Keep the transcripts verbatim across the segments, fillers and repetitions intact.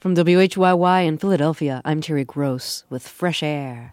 From W H Y Y in Philadelphia, I'm Terry Gross with Fresh Air.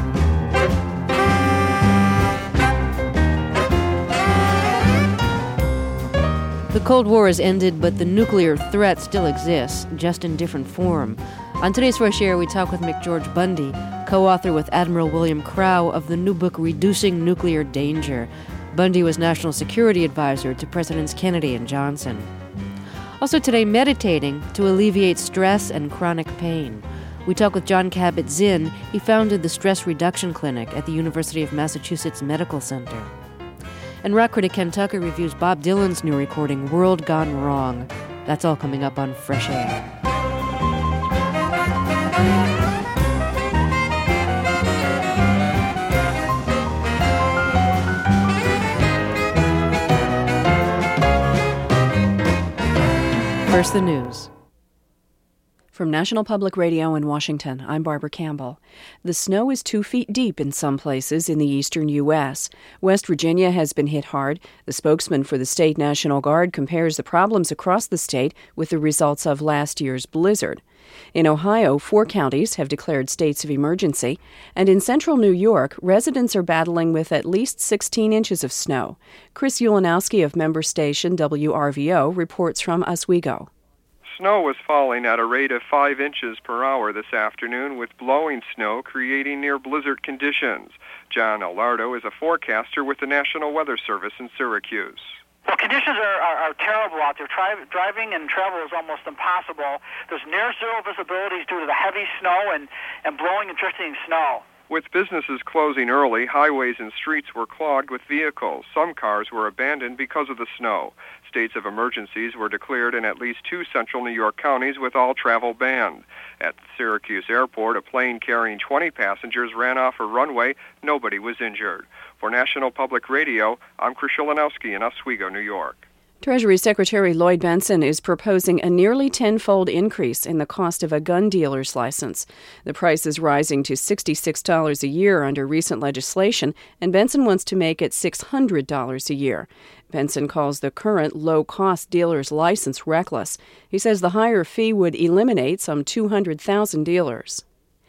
The Cold War has ended, but the nuclear threat still exists, just in different form. On today's Fresh Air, we talk with McGeorge Bundy, co-author with Admiral William Crowe of the new book Reducing Nuclear Danger. Bundy was National Security Advisor to Presidents Kennedy and Johnson. Also today, meditating to alleviate stress and chronic pain. We talk with John Kabat-Zinn. He founded the Stress Reduction Clinic at the University of Massachusetts Medical Center. And rock critic Ken Tucker reviews Bob Dylan's new recording, World Gone Wrong. That's all coming up on Fresh Air. First, the news. From National Public Radio in Washington, I'm Barbara Campbell. The snow is two feet deep in some places in the eastern U S. West Virginia has been hit hard. The spokesman for the state National Guard compares the problems across the state with the results of last year's blizzard. In Ohio, four counties have declared states of emergency, and in central New York, residents are battling with at least sixteen inches of snow. Chris Ulanowski of member station W R V O reports from Oswego. Snow was falling at a rate of five inches per hour this afternoon, with blowing snow creating near blizzard conditions. John Alardo is a forecaster with the National Weather Service in Syracuse. Well, conditions are, are, are terrible out there. Tri- driving and travel is almost impossible. There's near zero visibilities due to the heavy snow and, and blowing and drifting snow. With businesses closing early, highways and streets were clogged with vehicles. Some cars were abandoned because of the snow. States of emergencies were declared in at least two central New York counties with all travel banned. At Syracuse Airport, a plane carrying twenty passengers ran off a runway. Nobody was injured. For National Public Radio, I'm Chris Ulanowski in Oswego, New York. Treasury Secretary Lloyd Bentsen is proposing a nearly tenfold increase in the cost of a gun dealer's license. The price is rising to sixty-six dollars a year under recent legislation, and Bentsen wants to make it six hundred dollars a year. Bentsen calls the current low-cost dealer's license reckless. He says the higher fee would eliminate some two hundred thousand dealers.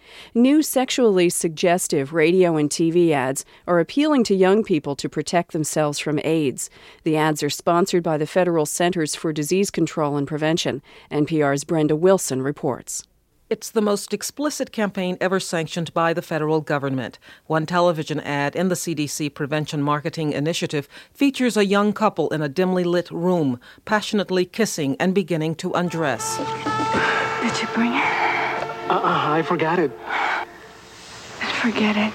New sexually suggestive radio and T V ads are appealing to young people to protect themselves from AIDS. The ads are sponsored by the Federal Centers for Disease Control and Prevention. N P R's Brenda Wilson reports. It's the most explicit campaign ever sanctioned by the federal government. One television ad in the C D C Prevention Marketing Initiative features a young couple in a dimly lit room, passionately kissing and beginning to undress. Did you bring it? Uh-uh, I forgot it. Forget it.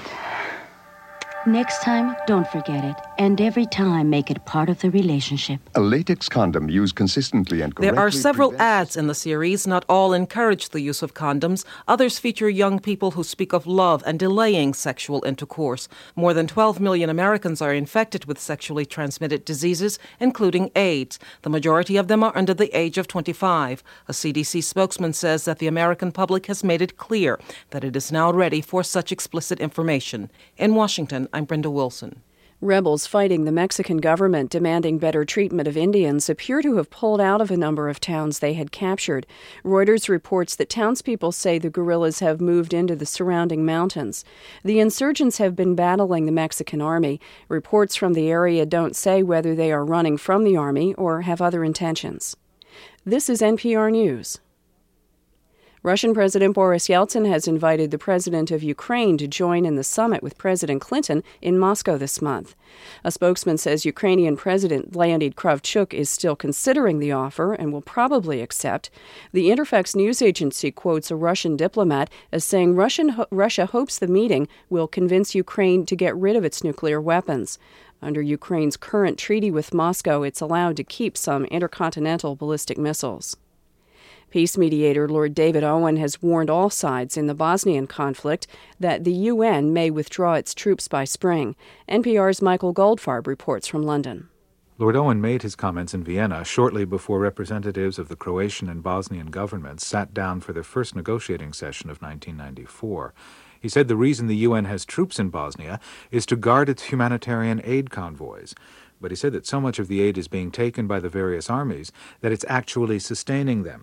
Next time, don't forget it. And every time, make it part of the relationship. A latex condom used consistently and correctly... There are several prevents... ads in the series. Not all encourage the use of condoms. Others feature young people who speak of love and delaying sexual intercourse. More than twelve million Americans are infected with sexually transmitted diseases, including AIDS. The majority of them are under the age of twenty-five. A C D C spokesman says that the American public has made it clear that it is now ready for such explicit information. In Washington, I'm Brenda Wilson. Rebels fighting the Mexican government demanding better treatment of Indians appear to have pulled out of a number of towns they had captured. Reuters reports that townspeople say the guerrillas have moved into the surrounding mountains. The insurgents have been battling the Mexican army. Reports from the area don't say whether they are running from the army or have other intentions. This is N P R News. Russian President Boris Yeltsin has invited the president of Ukraine to join in the summit with President Clinton in Moscow this month. A spokesman says Ukrainian President Leonid Kravchuk is still considering the offer and will probably accept. The Interfax news agency quotes a Russian diplomat as saying Russian ho- Russia hopes the meeting will convince Ukraine to get rid of its nuclear weapons. Under Ukraine's current treaty with Moscow, it's allowed to keep some intercontinental ballistic missiles. Peace mediator Lord David Owen has warned all sides in the Bosnian conflict that the U N may withdraw its troops by spring. N P R's Michael Goldfarb reports from London. Lord Owen made his comments in Vienna shortly before representatives of the Croatian and Bosnian governments sat down for their first negotiating session of nineteen ninety-four. He said the reason the U N has troops in Bosnia is to guard its humanitarian aid convoys. But he said that so much of the aid is being taken by the various armies that it's actually sustaining them.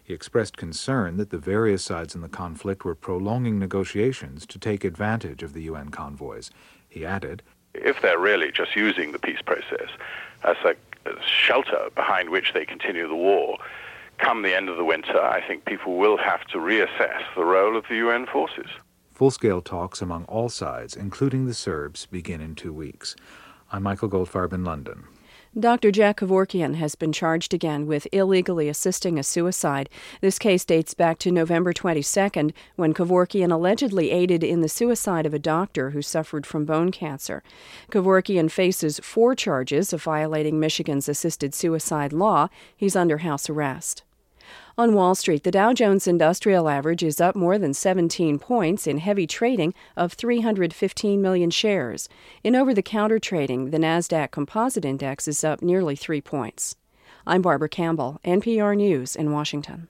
He expressed concern that the various sides in the conflict were prolonging negotiations to take advantage of the U N convoys. He added, "If they're really just using the peace process as a shelter behind which they continue the war, come the end of the winter, I think people will have to reassess the role of the U N forces." Full-scale talks among all sides, including the Serbs, begin in two weeks. I'm Michael Goldfarb in London. Doctor Jack Kevorkian has been charged again with illegally assisting a suicide. This case dates back to November twenty-second, when Kevorkian allegedly aided in the suicide of a doctor who suffered from bone cancer. Kevorkian faces four charges of violating Michigan's assisted suicide law. He's under house arrest. On Wall Street, the Dow Jones Industrial Average is up more than seventeen points in heavy trading of three hundred fifteen million shares. In over-the-counter trading, the NASDAQ Composite Index is up nearly three points. I'm Barbara Campbell, N P R News in Washington.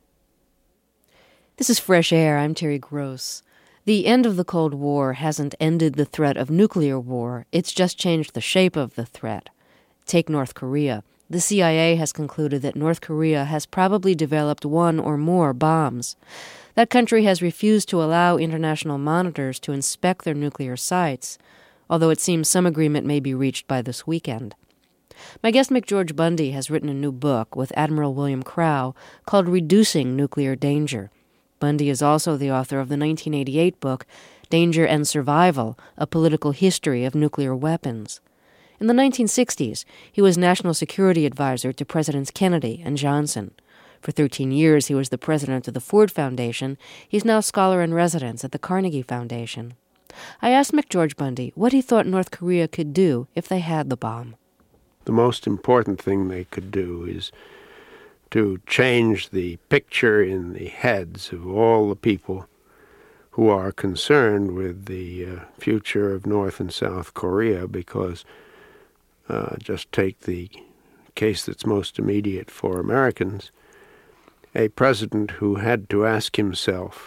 This is Fresh Air. I'm Terry Gross. The end of the Cold War hasn't ended the threat of nuclear war. It's just changed the shape of the threat. Take North Korea. The C I A has concluded that North Korea has probably developed one or more bombs. That country has refused to allow international monitors to inspect their nuclear sites, although it seems some agreement may be reached by this weekend. My guest McGeorge Bundy has written a new book with Admiral William Crowe called Reducing Nuclear Danger. Bundy is also the author of the nineteen eighty-eight book Danger and Survival, A Political History of Nuclear Weapons. In the nineteen sixties, he was National Security Advisor to Presidents Kennedy and Johnson. For thirteen years, he was the president of the Ford Foundation. He's now scholar-in-residence at the Carnegie Foundation. I asked McGeorge Bundy what he thought North Korea could do if they had the bomb. The most important thing they could do is to change the picture in the heads of all the people who are concerned with the uh, future of North and South Korea, because Uh, just take the case that's most immediate for Americans. A president who had to ask himself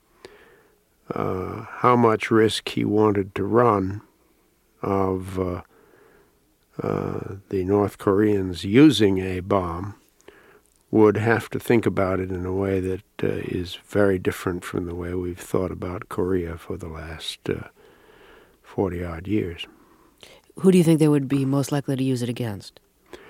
uh, how much risk he wanted to run of uh, uh, the North Koreans using a bomb would have to think about it in a way that uh, is very different from the way we've thought about Korea for the last uh, forty-odd years. Who do you think they would be most likely to use it against?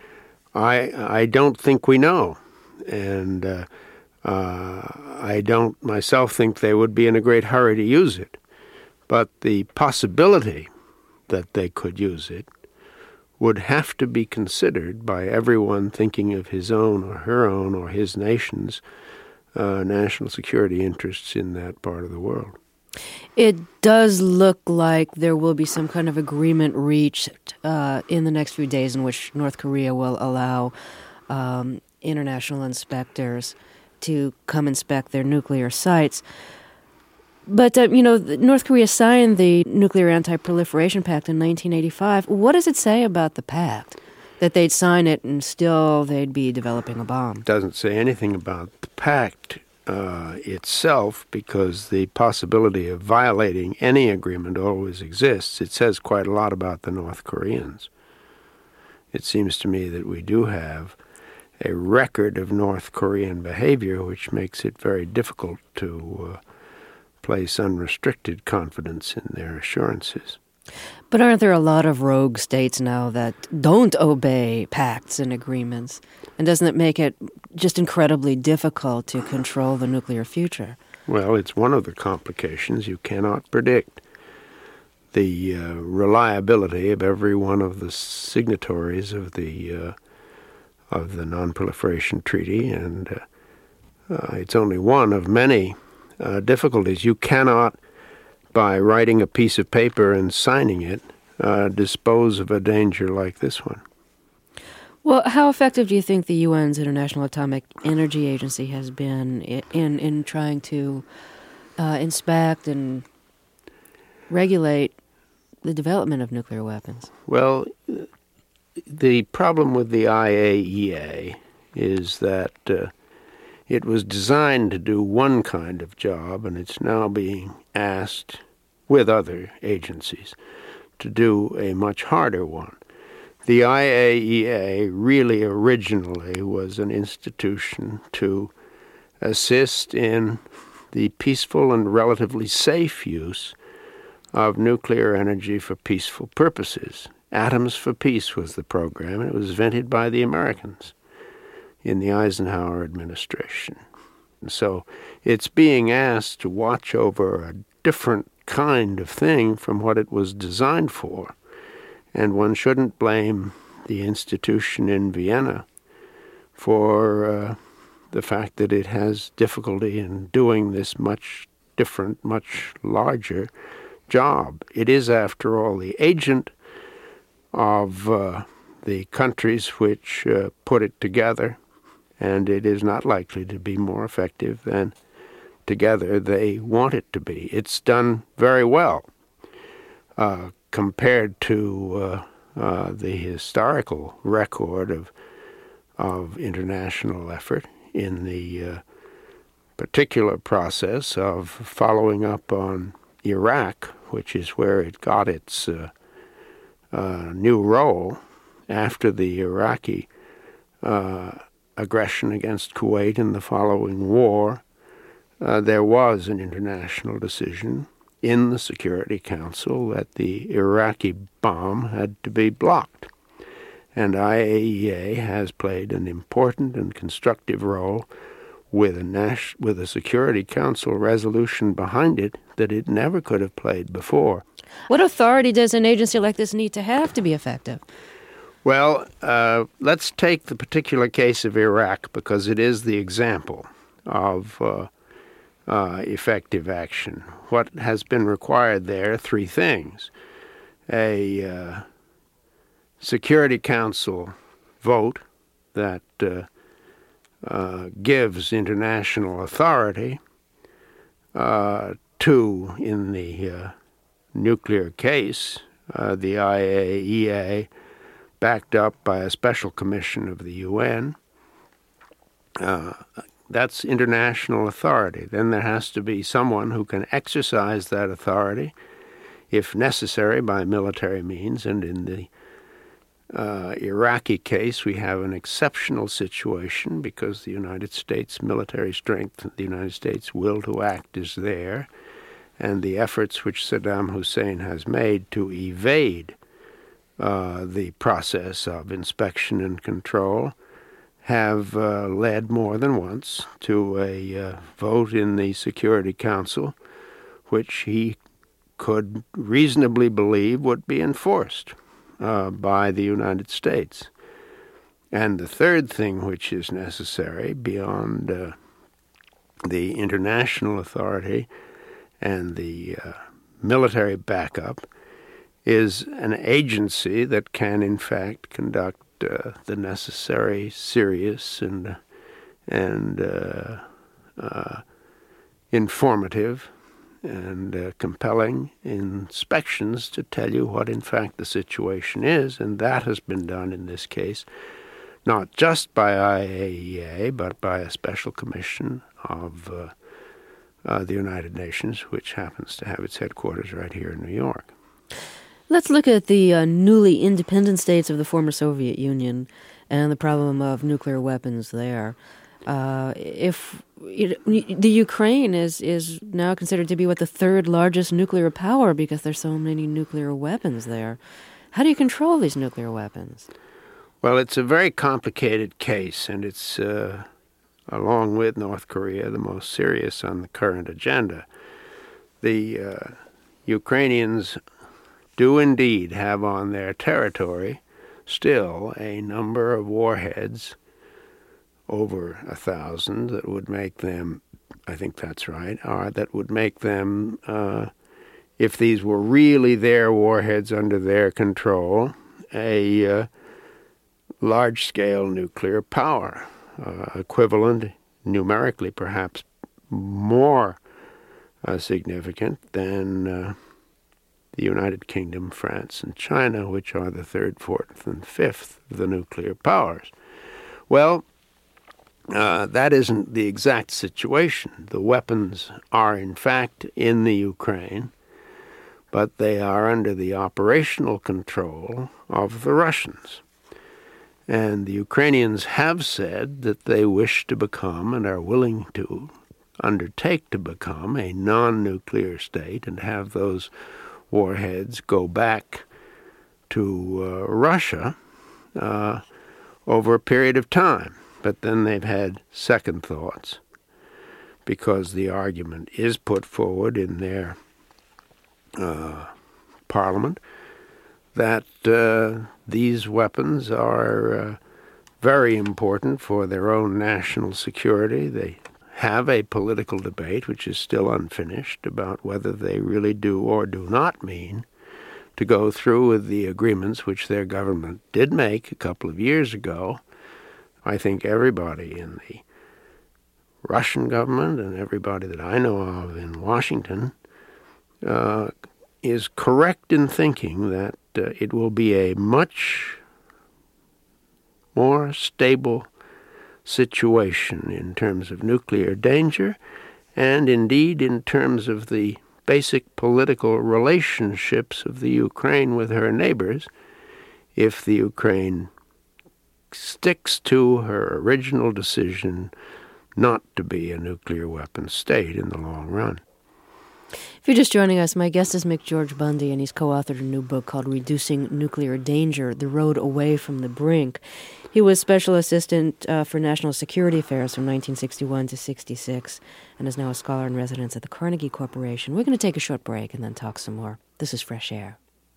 I I don't think we know. And uh, uh, I don't myself think they would be in a great hurry to use it. But the possibility that they could use it would have to be considered by everyone thinking of his own or her own or his nation's uh, national security interests in that part of the world. It does look like there will be some kind of agreement reached uh, in the next few days in which North Korea will allow um, international inspectors to come inspect their nuclear sites. But, uh, you know, North Korea signed the Nuclear Anti-Proliferation Pact in nineteen eighty-five. What does it say about the pact? That they'd sign it and still they'd be developing a bomb? It doesn't say anything about the pact uh, itself, because the possibility of violating any agreement always exists. It says quite a lot about the North Koreans. It seems to me that we do have a record of North Korean behavior which makes it very difficult to uh, place unrestricted confidence in their assurances. But aren't there a lot of rogue states now that don't obey pacts and agreements? And doesn't it make it just incredibly difficult to control the nuclear future? Well, it's one of the complications. You cannot predict the uh, reliability of every one of the signatories of the uh, of the Non-Proliferation Treaty, and uh, uh, it's only one of many uh, difficulties. You cannot, by writing a piece of paper and signing it, uh, dispose of a danger like this one. Well, how effective do you think the U N's International Atomic Energy Agency has been in in trying to uh, inspect and regulate the development of nuclear weapons? Well, the problem with the I A E A is that uh, it was designed to do one kind of job, and it's now being asked, with other agencies, to do a much harder one. The I A E A really originally was an institution to assist in the peaceful and relatively safe use of nuclear energy for peaceful purposes. Atoms for Peace was the program, and it was invented by the Americans in the Eisenhower administration. And so it's being asked to watch over a different kind of thing from what it was designed for. And one shouldn't blame the institution in Vienna for uh, the fact that it has difficulty in doing this much different, much larger job. It is, after all, the agent of uh, the countries which uh, put it together, and it is not likely to be more effective than together they want it to be. It's done very well uh, compared to uh, uh, the historical record of of international effort in the uh, particular process of following up on Iraq, which is where it got its uh, uh, new role after the Iraqi uh, aggression against Kuwait in the following war. Uh, there was an international decision in the Security Council that the Iraqi bomb had to be blocked. And I A E A has played an important and constructive role with a Nash, with a Security Council resolution behind it that it never could have played before. What authority does an agency like this need to have to be effective? Well, uh, let's take the particular case of Iraq, because it is the example of uh, uh, effective action. What has been required there? Three things. A uh, Security Council vote that uh, uh, gives international authority. Uh, two, in the uh, nuclear case, uh, the I A E A, backed up by a special commission of the U N. Uh, that's international authority. Then there has to be someone who can exercise that authority, if necessary, by military means. And in the uh, Iraqi case, we have an exceptional situation because the United States military strength, the United States will to act is there, and the efforts which Saddam Hussein has made to evade Uh, the process of inspection and control have uh, led more than once to a uh, vote in the Security Council which he could reasonably believe would be enforced uh, by the United States. And the third thing which is necessary beyond uh, the international authority and the uh, military backup is an agency that can, in fact, conduct uh, the necessary, serious, and and uh, uh, informative and uh, compelling inspections to tell you what, in fact, the situation is. And that has been done in this case, not just by I A E A, but by a special commission of uh, uh, the United Nations, which happens to have its headquarters right here in New York. Let's look at the uh, newly independent states of the former Soviet Union and the problem of nuclear weapons there. Uh, if it, the Ukraine is, is now considered to be, what, the third largest nuclear power because there's so many nuclear weapons there. How do you control these nuclear weapons? Well, it's a very complicated case, and it's, uh, along with North Korea, the most serious on the current agenda. The uh, Ukrainians do indeed have on their territory still a number of warheads, over a thousand, that would make them, I think that's right, uh, that would make them, uh, if these were really their warheads under their control, a uh, large-scale nuclear power, uh, equivalent, numerically perhaps more uh, significant than uh, the United Kingdom, France, and China, which are the third, fourth, and fifth of the nuclear powers. Well, uh, that isn't the exact situation. The weapons are, in fact, in the Ukraine, but they are under the operational control of the Russians. And the Ukrainians have said that they wish to become and are willing to undertake to become a non-nuclear state and have those warheads go back to uh, Russia uh, over a period of time. But then they've had second thoughts because the argument is put forward in their uh, parliament that uh, these weapons are uh, very important for their own national security. They have a political debate, which is still unfinished, about whether they really do or do not mean to go through with the agreements which their government did make a couple of years ago. I think everybody in the Russian government and everybody that I know of in Washington uh, is correct in thinking that uh, it will be a much more stable situation in terms of nuclear danger and indeed in terms of the basic political relationships of the Ukraine with her neighbors if the Ukraine sticks to her original decision not to be a nuclear weapon state in the long run. If you're just joining us, my guest is McGeorge Bundy, and he's co-authored a new book called Reducing Nuclear Danger, The Road Away from the Brink. He was Special Assistant uh, for National Security Affairs from nineteen sixty-one to sixty-six and is now a scholar in residence at the Carnegie Corporation. We're going to take a short break and then talk some more. This is Fresh Air.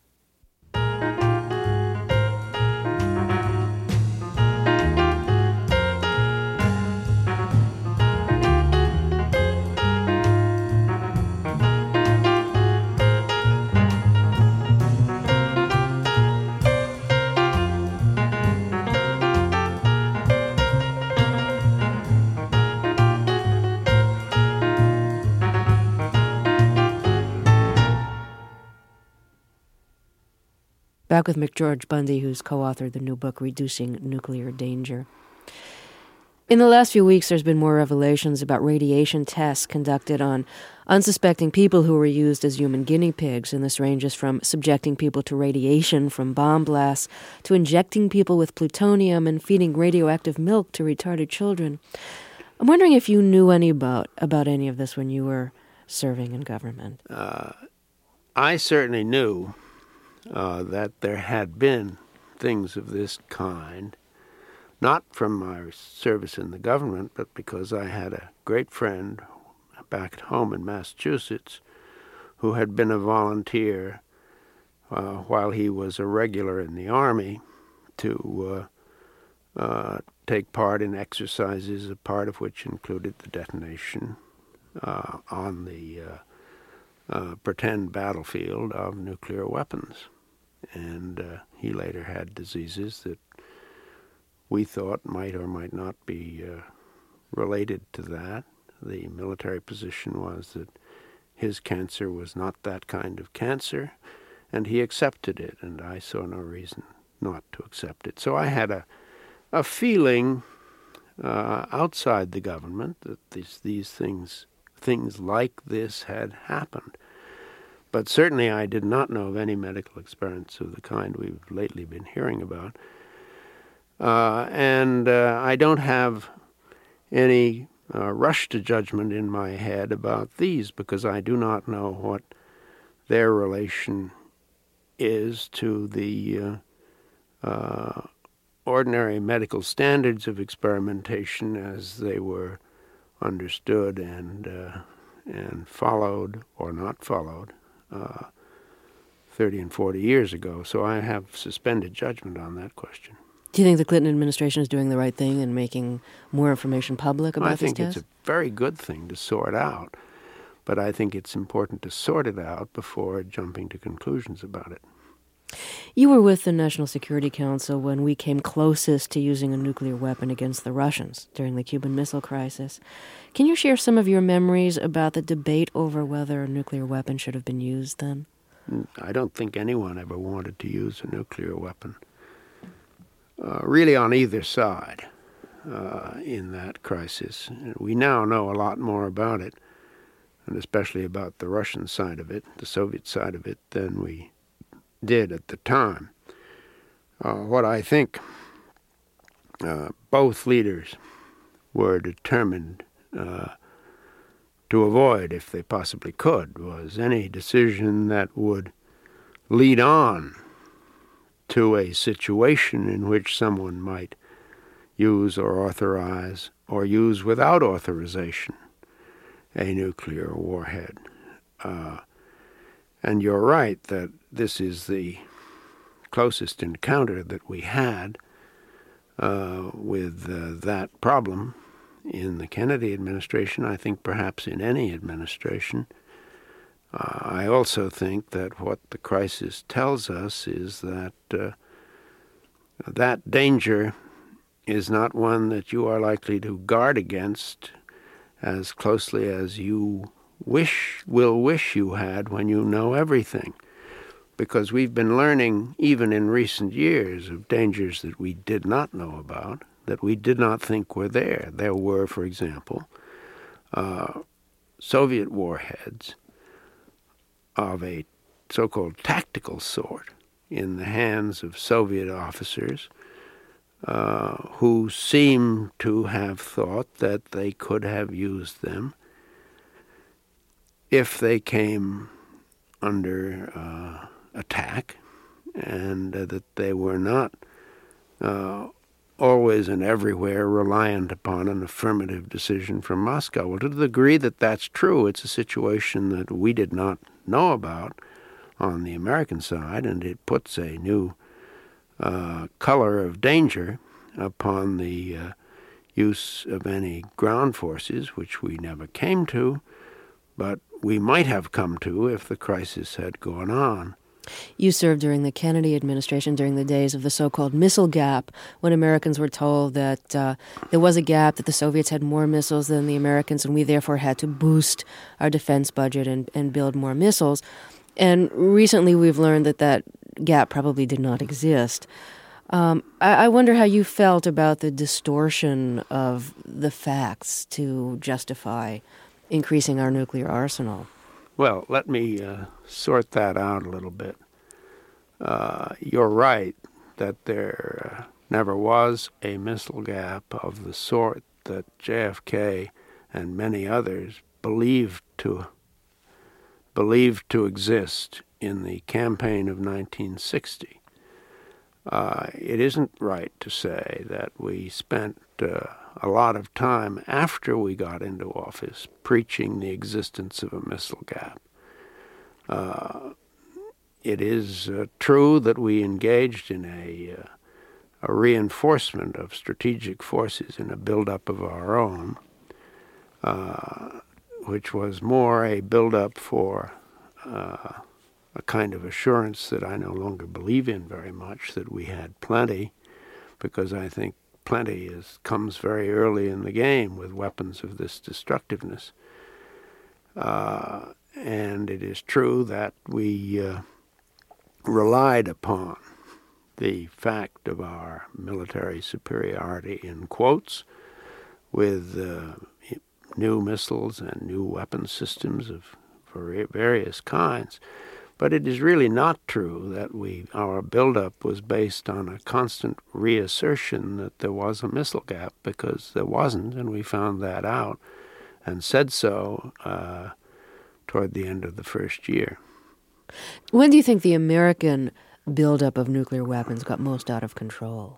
Back with McGeorge Bundy, who's co-authored the new book, Reducing Nuclear Danger. In the last few weeks, there's been more revelations about radiation tests conducted on unsuspecting people who were used as human guinea pigs, and this ranges from subjecting people to radiation from bomb blasts to injecting people with plutonium and feeding radioactive milk to retarded children. I'm wondering if you knew any about, about any of this when you were serving in government. Uh, I certainly knew Uh, that there had been things of this kind, not from my service in the government, but because I had a great friend back at home in Massachusetts who had been a volunteer uh, while he was a regular in the Army to uh, uh, take part in exercises, a part of which included the detonation uh, on the uh, uh, pretend battlefield of nuclear weapons. And uh, he later had diseases that we thought might or might not be uh, related to that. The military position was that his cancer was not that kind of cancer, and he accepted it, and I saw no reason not to accept it. So I had a, a feeling uh, outside the government that these, these things, things like this had happened. But certainly I did not know of any medical experience of the kind we've lately been hearing about. Uh, and uh, I don't have any uh, rush to judgment in my head about these because I do not know what their relation is to the uh, uh, ordinary medical standards of experimentation as they were understood and, uh, and followed or not followed Uh, thirty and forty years ago, so I have suspended judgment on that question. Do you think the Clinton administration is doing the right thing and making more information public about I think this test? It's a very good thing to sort out, but I think it's important to sort it out before jumping to conclusions about it. You were with the National Security Council when we came closest to using a nuclear weapon against the Russians during the Cuban Missile Crisis. Can you share some of your memories about the debate over whether a nuclear weapon should have been used then? I don't think anyone ever wanted to use a nuclear weapon, uh, really on either side uh, in that crisis. We now know a lot more about it, and especially about the Russian side of it, the Soviet side of it, than we did at the time. Uh, what I think uh, both leaders were determined uh, to avoid, if they possibly could, was any decision that would lead on to a situation in which someone might use or authorize or use without authorization a nuclear warhead. Uh, and you're right that this is the closest encounter that we had uh, with uh, that problem in the Kennedy administration, I think perhaps in any administration. Uh, I also think that what the crisis tells us is that uh, that danger is not one that you are likely to guard against as closely as you wish will wish you had when you know everything. Because we've been learning, even in recent years, of dangers that we did not know about, that we did not think were there. There were, for example, uh, Soviet warheads of a so-called tactical sort in the hands of Soviet officers uh, who seem to have thought that they could have used them if they came under uh, attack, and uh, that they were not uh, always and everywhere reliant upon an affirmative decision from Moscow. Well, to the degree that that's true, it's a situation that we did not know about on the American side, and it puts a new uh, color of danger upon the uh, use of any ground forces, which we never came to, but we might have come to if the crisis had gone on. You served during the Kennedy administration, during the days of the so-called missile gap, when Americans were told that uh, there was a gap, that the Soviets had more missiles than the Americans, and we therefore had to boost our defense budget and, and build more missiles. And recently we've learned that that gap probably did not exist. Um, I, I wonder how you felt about the distortion of the facts to justify increasing our nuclear arsenal. Well, let me uh, sort that out a little bit. Uh, you're right that there uh, never was a missile gap of the sort that J F K and many others believed to believed to exist in the campaign of nineteen sixty. Uh, it isn't right to say that we spent uh, a lot of time after we got into office preaching the existence of a missile gap. Uh, it is uh, true that we engaged in a, uh, a reinforcement of strategic forces in a buildup of our own, uh, which was more a buildup for uh, a kind of assurance that I no longer believe in very much, that we had plenty, because I think plenty is comes very early in the game with weapons of this destructiveness. Uh, and it is true that we uh, relied upon the fact of our military superiority, in quotes, with uh, new missiles and new weapon systems of various kinds. But it is really not true that we our buildup was based on a constant reassertion that there was a missile gap, because there wasn't, and we found that out and said so uh, toward the end of the first year. When do you think the American buildup of nuclear weapons got most out of control?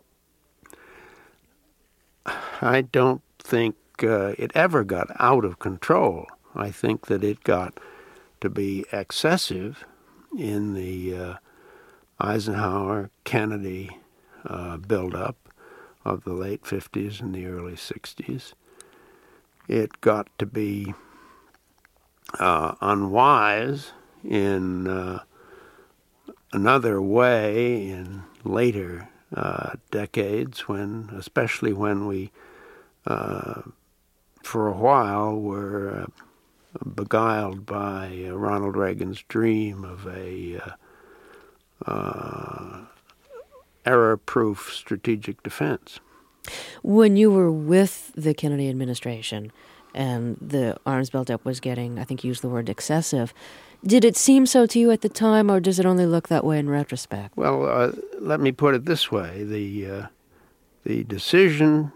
I don't think uh, it ever got out of control. I think that it got to be excessive in the uh, Eisenhower, Kennedy uh, buildup of the late fifties and the early sixties. It got to be uh, unwise in uh, another way in later uh, decades, when, especially when we, uh, for a while, were uh, beguiled by uh, Ronald Reagan's dream of a uh, uh, error-proof strategic defense. When you were with the Kennedy administration and the arms buildup was getting, I think you used the word excessive, did it seem so to you at the time, or does it only look that way in retrospect? Well, uh, let me put it this way. The uh, The decision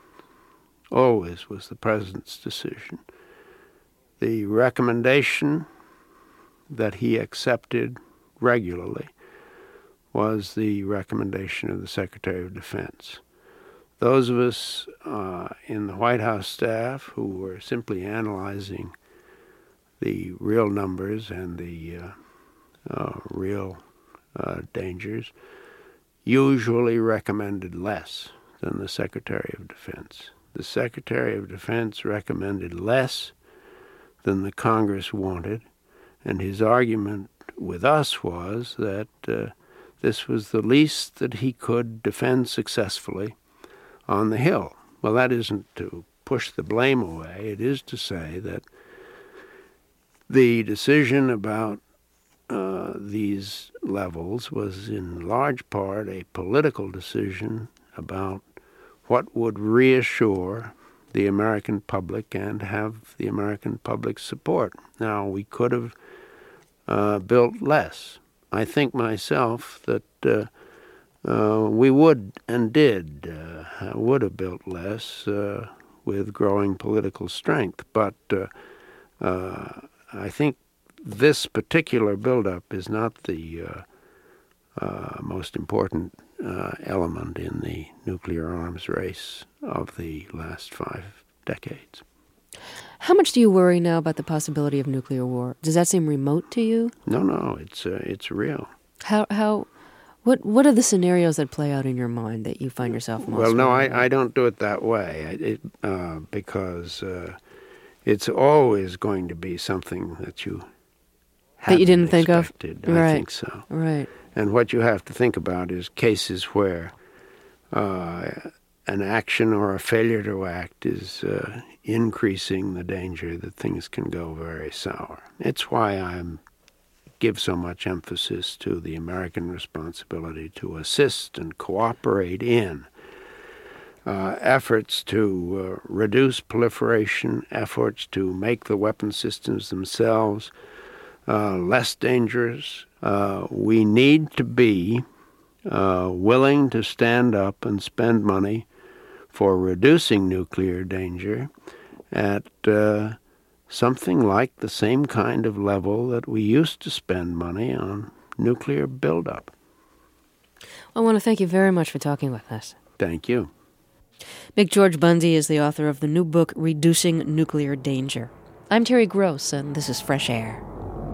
always was the President's decision. The recommendation that he accepted regularly was the recommendation of the Secretary of Defense. Those of us uh, in the White House staff who were simply analyzing the real numbers and the uh, uh, real uh, dangers usually recommended less than the Secretary of Defense. The Secretary of Defense recommended less than the Congress wanted, and his argument with us was that uh, this was the least that he could defend successfully on the Hill. Well, that isn't to push the blame away. It is to say that the decision about uh, these levels was in large part a political decision about what would reassure the American public and have the American public's support. Now, we could have uh, built less. I think myself that uh, uh, we would and did uh, would have built less uh, with growing political strength. But uh, uh, I think this particular buildup is not the uh, uh, most important uh, element in the nuclear arms race of the last five decades. How much do you worry now about the possibility of nuclear war? Does that seem remote to you? No, no, it's uh, it's real. How how what what are the scenarios that play out in your mind that you find yourself most? Well, no, I, I don't do it that way. It, uh, because uh, it's always going to be something that you that you didn't think expected. of. I right. think so. Right. And what you have to think about is cases where uh, an action or a failure to act is uh, increasing the danger that things can go very sour. It's why I give so much emphasis to the American responsibility to assist and cooperate in uh, efforts to uh, reduce proliferation, efforts to make the weapon systems themselves uh, less dangerous. Uh, we need to be uh, willing to stand up and spend money for reducing nuclear danger at uh, something like the same kind of level that we used to spend money on nuclear buildup. I want to thank you very much for talking with us. Thank you. McGeorge Bundy is the author of the new book, Reducing Nuclear Danger. I'm Terry Gross, and this is Fresh Air.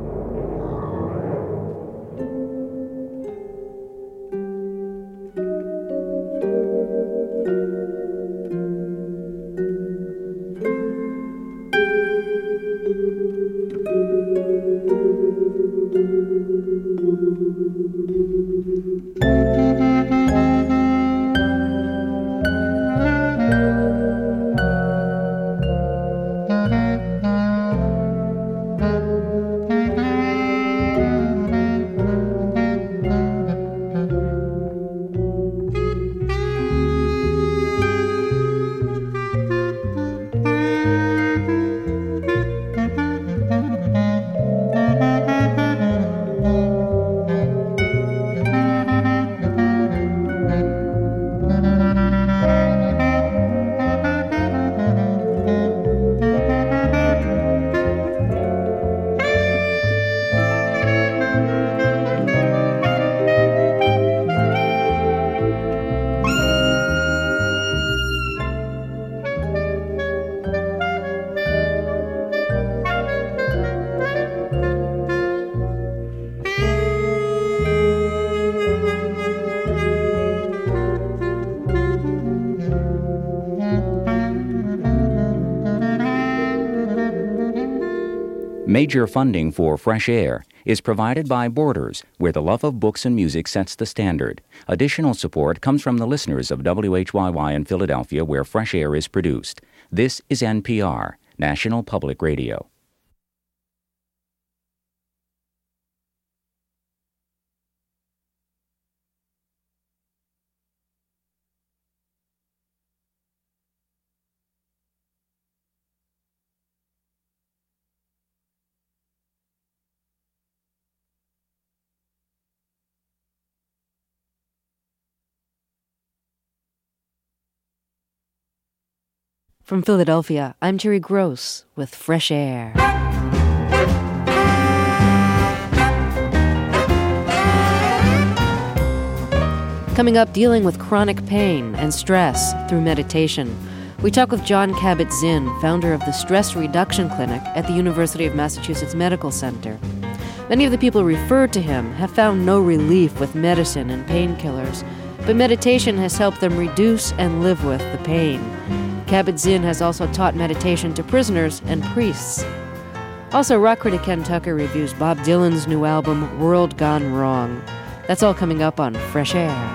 Major funding for Fresh Air is provided by Borders, where the love of books and music sets the standard. Additional support comes from the listeners of W H Y Y in Philadelphia, where Fresh Air is produced. This is N P R, National Public Radio. From Philadelphia, I'm Terry Gross with Fresh Air. Coming up, dealing with chronic pain and stress through meditation. We talk with Jon Kabat-Zinn, founder of the Stress Reduction Clinic at the University of Massachusetts Medical Center. Many of the people referred to him have found no relief with medicine and painkillers, but meditation has helped them reduce and live with the pain. Kabat-Zinn has also taught meditation to prisoners and priests. Also, rock critic Ken Tucker reviews Bob Dylan's new album, World Gone Wrong. That's all coming up on Fresh Air.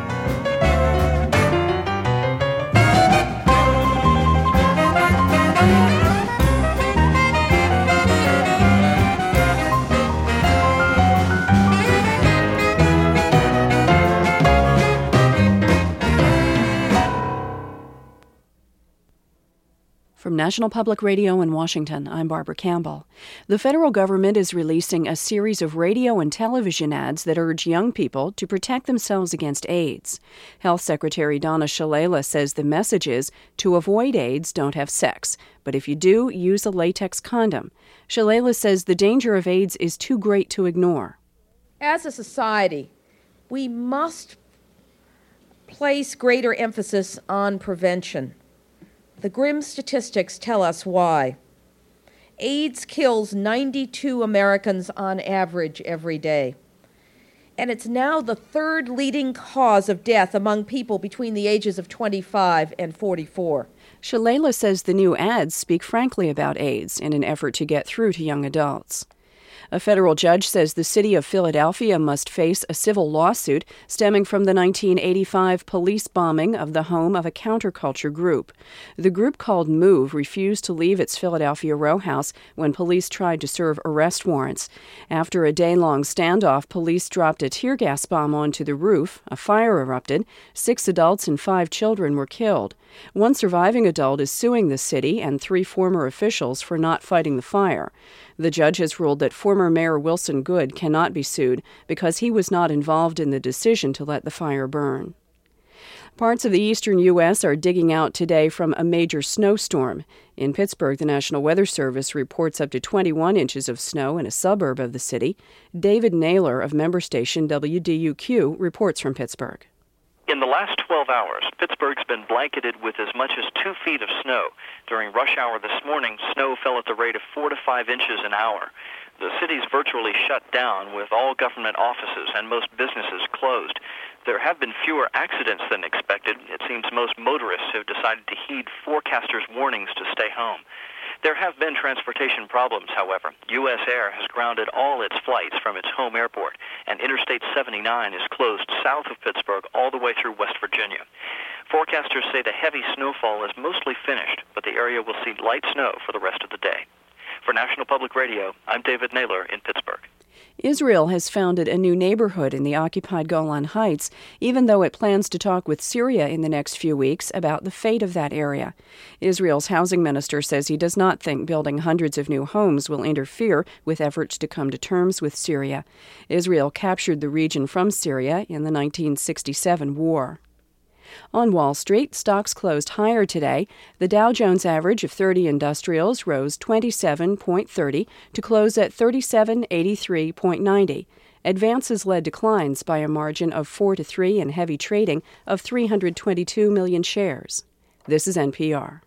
From National Public Radio in Washington, I'm Barbara Campbell. The federal government is releasing a series of radio and television ads that urge young people to protect themselves against AIDS. Health Secretary Donna Shalala says the message is, to avoid AIDS, don't have sex. But if you do, use a latex condom. Shalala says the danger of AIDS is too great to ignore. As a society, we must place greater emphasis on prevention. The grim statistics tell us why. AIDS kills ninety-two Americans on average every day. And it's now the third leading cause of death among people between the ages of twenty-five and forty-four. Shalala says the new ads speak frankly about AIDS in an effort to get through to young adults. A federal judge says the city of Philadelphia must face a civil lawsuit stemming from the nineteen eighty-five police bombing of the home of a counterculture group. The group called MOVE refused to leave its Philadelphia row house when police tried to serve arrest warrants. After a day-long standoff, police dropped a tear gas bomb onto the roof. A fire erupted. Six adults and five children were killed. One surviving adult is suing the city and three former officials for not fighting the fire. The judge has ruled that former Mayor Wilson Good cannot be sued because he was not involved in the decision to let the fire burn. Parts of the eastern U S are digging out today from a major snowstorm. In Pittsburgh, the National Weather Service reports up to twenty-one inches of snow in a suburb of the city. David Naylor of member station W D U Q reports from Pittsburgh. In the last twelve hours, Pittsburgh's been blanketed with as much as two feet of snow. During rush hour this morning, snow fell at the rate of four to five inches an hour. The city's virtually shut down, with all government offices and most businesses closed. There have been fewer accidents than expected. It seems most motorists have decided to heed forecasters' warnings to stay home. There have been transportation problems, however. U S Air has grounded all its flights from its home airport, and Interstate seventy-nine is closed south of Pittsburgh all the way through West Virginia. Forecasters say the heavy snowfall is mostly finished, but the area will see light snow for the rest of the day. For National Public Radio, I'm David Naylor in Pittsburgh. Israel has founded a new neighborhood in the occupied Golan Heights, even though it plans to talk with Syria in the next few weeks about the fate of that area. Israel's housing minister says he does not think building hundreds of new homes will interfere with efforts to come to terms with Syria. Israel captured the region from Syria in the nineteen sixty-seven war. On Wall Street, stocks closed higher today. The Dow Jones average of thirty industrials rose twenty-seven point three to close at thirty-seven eighty-three point nine zero. Advances led declines by a margin of four to three in heavy trading of three hundred twenty-two million shares. This is N P R.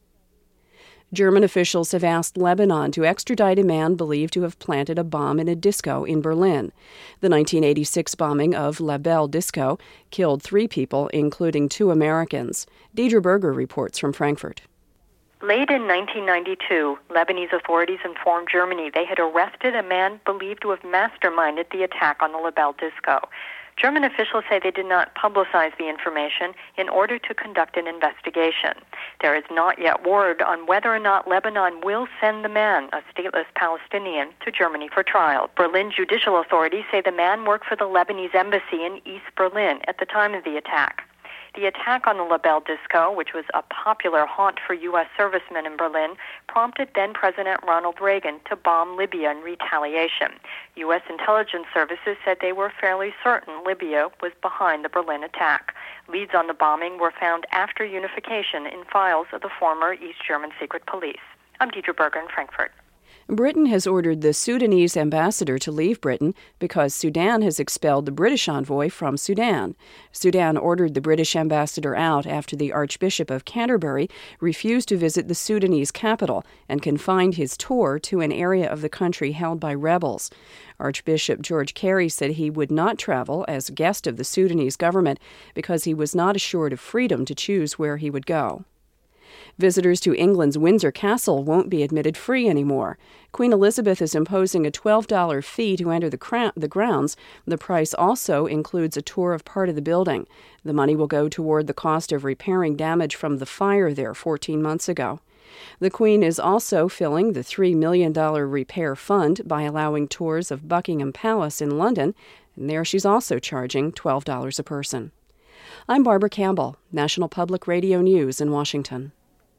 German officials have asked Lebanon to extradite a man believed to have planted a bomb in a disco in Berlin. The nineteen eighty-six bombing of La Belle Disco killed three people, including two Americans. Deidre Berger reports from Frankfurt. Late in nineteen ninety-two, Lebanese authorities informed Germany they had arrested a man believed to have masterminded the attack on the La Belle Disco. German officials say they did not publicize the information in order to conduct an investigation. There is not yet word on whether or not Lebanon will send the man, a stateless Palestinian, to Germany for trial. Berlin judicial authorities say the man worked for the Lebanese embassy in East Berlin at the time of the attack. The attack on the La Belle Disco, which was a popular haunt for U S servicemen in Berlin, prompted then-President Ronald Reagan to bomb Libya in retaliation. U S intelligence services said they were fairly certain Libya was behind the Berlin attack. Leads on the bombing were found after unification in files of the former East German secret police. I'm Deidre Berger in Frankfurt. Britain has ordered the Sudanese ambassador to leave Britain because Sudan has expelled the British envoy from Sudan. Sudan ordered the British ambassador out after the Archbishop of Canterbury refused to visit the Sudanese capital and confined his tour to an area of the country held by rebels. Archbishop George Carey said he would not travel as guest of the Sudanese government because he was not assured of freedom to choose where he would go. Visitors to England's Windsor Castle won't be admitted free anymore. Queen Elizabeth is imposing a twelve dollars fee to enter the, cra- the grounds. The price also includes a tour of part of the building. The money will go toward the cost of repairing damage from the fire there fourteen months ago. The Queen is also filling the three million dollars repair fund by allowing tours of Buckingham Palace in London, and there she's also charging twelve dollars a person. I'm Barbara Campbell, National Public Radio News in Washington.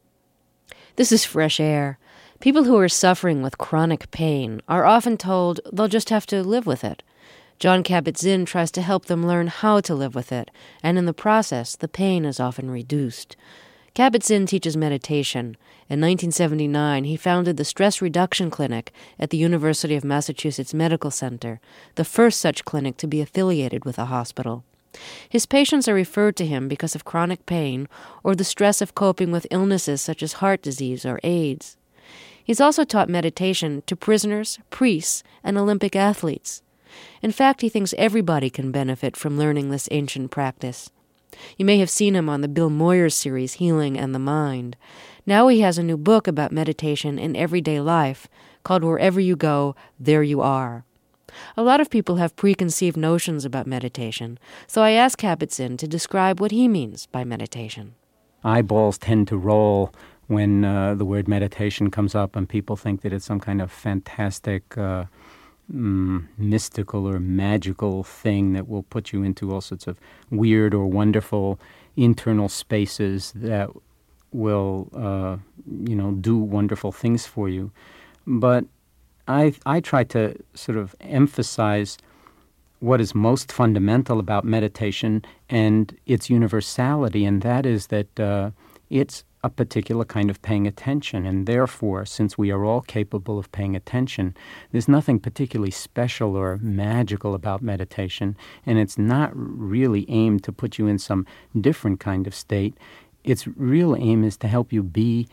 This is Fresh Air. People who are suffering with chronic pain are often told they'll just have to live with it. Jon Kabat-Zinn tries to help them learn how to live with it, and in the process, the pain is often reduced. Kabat-Zinn teaches meditation. In nineteen seventy-nine, he founded the Stress Reduction Clinic at the University of Massachusetts Medical Center, the first such clinic to be affiliated with a hospital. His patients are referred to him because of chronic pain or the stress of coping with illnesses such as heart disease or AIDS. He's also taught meditation to prisoners, priests, and Olympic athletes. In fact, he thinks everybody can benefit from learning this ancient practice. You may have seen him on the Bill Moyers series, Healing and the Mind. Now he has a new book about meditation in everyday life called Wherever You Go, There You Are. A lot of people have preconceived notions about meditation, so I asked Kabat-Zinn to describe what he means by meditation. Eyeballs tend to roll when uh, the word meditation comes up, and people think that it's some kind of fantastic, uh, mm, mystical or magical thing that will put you into all sorts of weird or wonderful internal spaces that will, uh, you know, do wonderful things for you. But I, I try to sort of emphasize what is most fundamental about meditation and its universality, and that is that uh, it's a particular kind of paying attention. And therefore, since we are all capable of paying attention, there's nothing particularly special or magical about meditation, and it's not really aimed to put you in some different kind of state. Its real aim is to help you be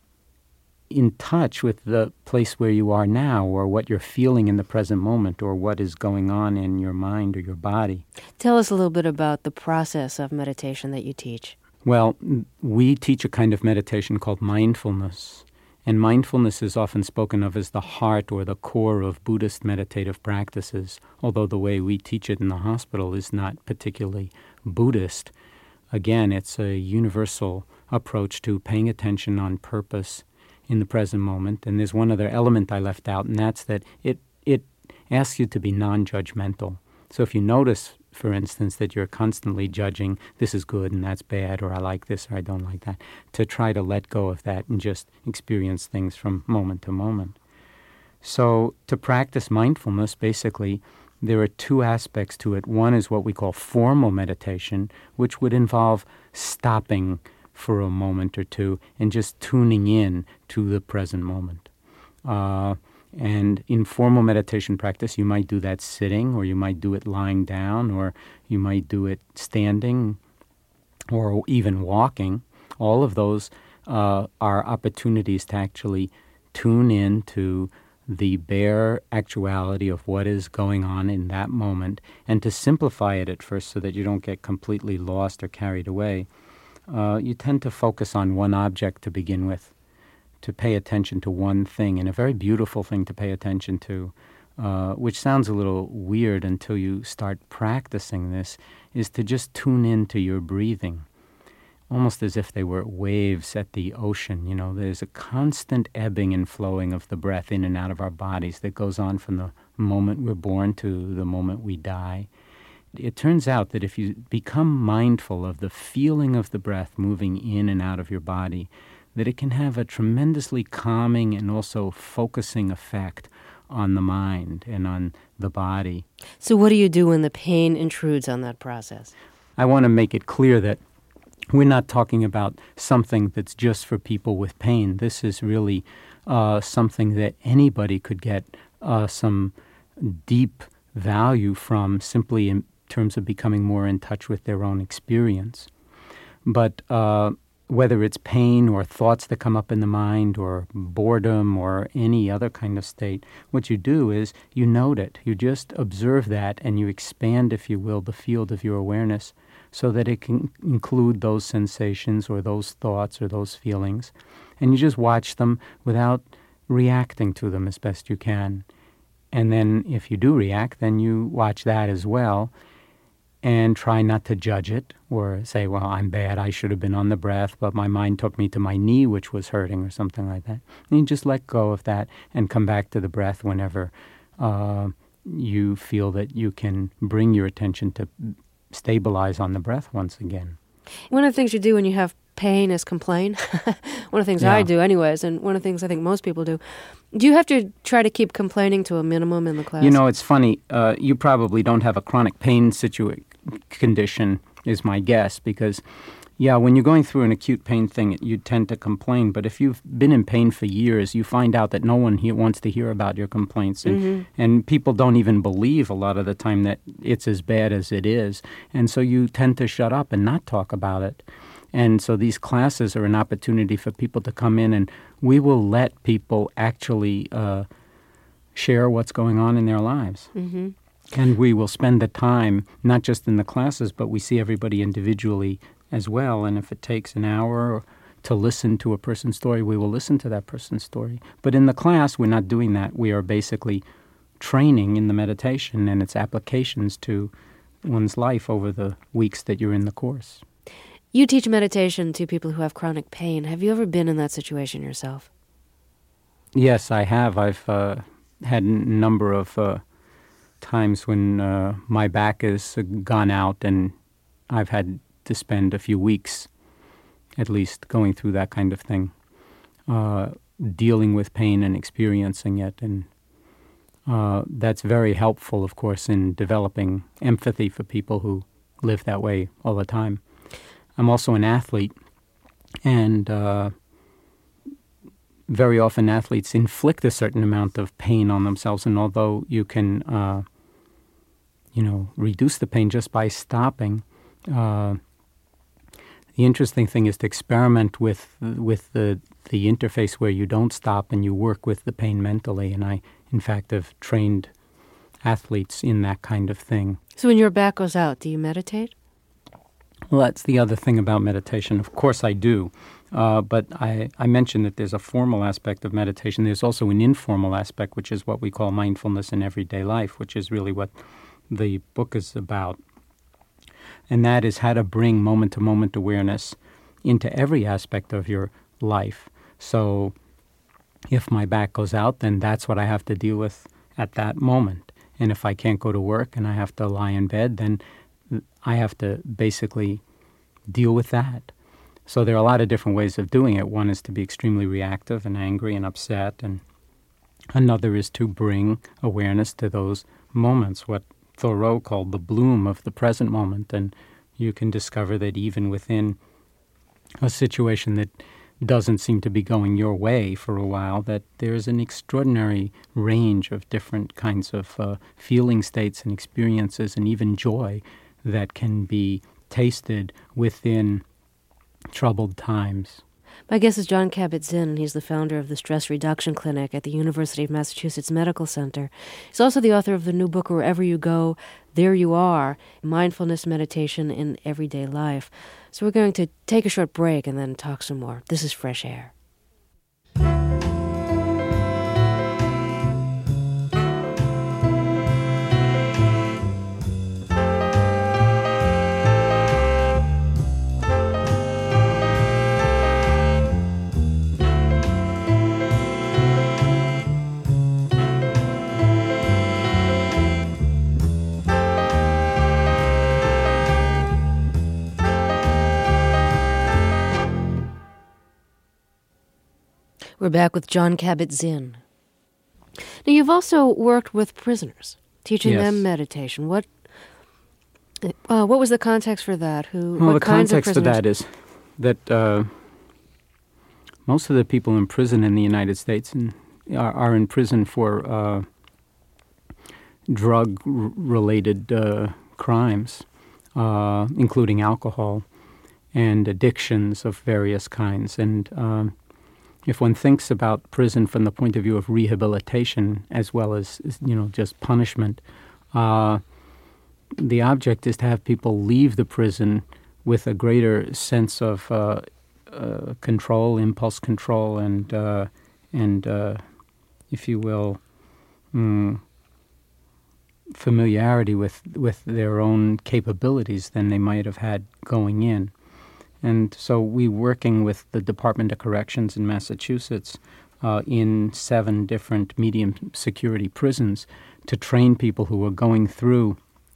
in touch with the place where you are now, or what you're feeling in the present moment, or what is going on in your mind or your body. Tell us a little bit about the process of meditation that you teach. Well, we teach a kind of meditation called mindfulness. And mindfulness is often spoken of as the heart or the core of Buddhist meditative practices, although the way we teach it in the hospital is not particularly Buddhist. Again, it's a universal approach to paying attention on purpose in the present moment. And there's one other element I left out, and that's that it it asks you to be non-judgmental. So if you notice, for instance, that you're constantly judging, this is good and that's bad, or I like this or I don't like that, to try to let go of that and just experience things from moment to moment. So to practice mindfulness, basically, there are two aspects to it. One is what we call formal meditation, which would involve stopping for a moment or two and just tuning in to the present moment. Uh, and in formal meditation practice, you might do that sitting, or you might do it lying down, or you might do it standing, or even walking. All of those uh, are opportunities to actually tune in to the bare actuality of what is going on in that moment, and to simplify it at first so that you don't get completely lost or carried away. Uh, you tend to focus on one object to begin with, to pay attention to one thing, and a very beautiful thing to pay attention to, uh, which sounds a little weird until you start practicing this, is to just tune into your breathing, almost as if they were waves at the ocean. You know, there's a constant ebbing and flowing of the breath in and out of our bodies that goes on from the moment we're born to the moment we die. it turns out that if you become mindful of the feeling of the breath moving in and out of your body, that it can have a tremendously calming and also focusing effect on the mind and on the body. So what do you do when the pain intrudes on that process? I want to make it clear that we're not talking about something that's just for people with pain. This is really uh, something that anybody could get uh, some deep value from, simply in terms of becoming more in touch with their own experience. But uh, whether it's pain or thoughts that come up in the mind or boredom or any other kind of state, what you do is you note it. You just observe that and you expand, if you will, the field of your awareness so that it can include those sensations or those thoughts or those feelings. And you just watch them without reacting to them as best you can. And then if you do react, then you watch that as well and try not to judge it or say, well, I'm bad, I should have been on the breath, but my mind took me to my knee, which was hurting, or something like that. And you just let go of that and come back to the breath whenever uh, you feel that you can bring your attention to stabilize on the breath once again. One of the things you do when you have pain is complain. One of the things yeah. I do anyways, and one of the things I think most people do. Do you have to try to keep complaining to a minimum in the class? You know, it's funny. Uh, you probably don't have a chronic pain situa- condition, is my guess, because, yeah, when you're going through an acute pain thing, you tend to complain. But if you've been in pain for years, you find out that no one he- wants to hear about your complaints. And, mm-hmm. and people don't even believe a lot of the time that it's as bad as it is. And so you tend to shut up and not talk about it. And so these classes are an opportunity for people to come in, and we will let people actually uh, share what's going on in their lives. Mm-hmm. And we will spend the time, not just in the classes, but we see everybody individually as well. And if it takes an hour to listen to a person's story, we will listen to that person's story. But in the class, we're not doing that. We are basically training in the meditation and its applications to one's life over the weeks that you're in the course. You teach meditation to people who have chronic pain. Have you ever been in that situation yourself? Yes, I have. I've uh, had a number of uh, times when uh, my back has gone out, and I've had to spend a few weeks at least going through that kind of thing, uh, dealing with pain and experiencing it. And uh, that's very helpful, of course, in developing empathy for people who live that way all the time. I'm also an athlete, and uh, very often athletes inflict a certain amount of pain on themselves, and although you can, uh, you know, reduce the pain just by stopping, uh, the interesting thing is to experiment with with the the interface where you don't stop and you work with the pain mentally. And I, in fact, have trained athletes in that kind of thing. So when your back goes out, do you meditate? Well, that's the other thing about meditation. Of course I do. Uh, but I, I mentioned that there's a formal aspect of meditation. There's also an informal aspect, which is what we call mindfulness in everyday life, which is really what the book is about. And that is how to bring moment-to-moment awareness into every aspect of your life. So if my back goes out, then that's what I have to deal with at that moment. And if I can't go to work and I have to lie in bed, then I have to basically deal with that. So there are a lot of different ways of doing it. One is to be extremely reactive and angry and upset, and another is to bring awareness to those moments, what Thoreau called the bloom of the present moment. And you can discover that even within a situation that doesn't seem to be going your way for a while, that there's an extraordinary range of different kinds of uh, feeling states and experiences and even joy that can be tasted within troubled times. My guest is Jon Kabat-Zinn, and he's the founder of the Stress Reduction Clinic at the University of Massachusetts Medical Center. He's also the author of the new book, Wherever You Go, There You Are, Mindfulness Meditation in Everyday Life. So we're going to take a short break and then talk some more. This is Fresh Air. We're back with Jon Kabat-Zinn. Now, you've also worked with prisoners, teaching yes. them meditation. What uh, what was the context for that? Who? Well, what the kinds context of for prisoners? that is that uh, most of the people in prison in the United States and are, are in prison for uh, drug-related uh, crimes, uh, including alcohol and addictions of various kinds. And um, if one thinks about prison from the point of view of rehabilitation as well as, you know, just punishment, uh, the object is to have people leave the prison with a greater sense of uh, uh, control, impulse control, and, uh, and uh, if you will, mm, familiarity with, with their own capabilities than they might have had going in. And so we working with the Department of Corrections in Massachusetts uh, in seven different medium security prisons to train people who are going through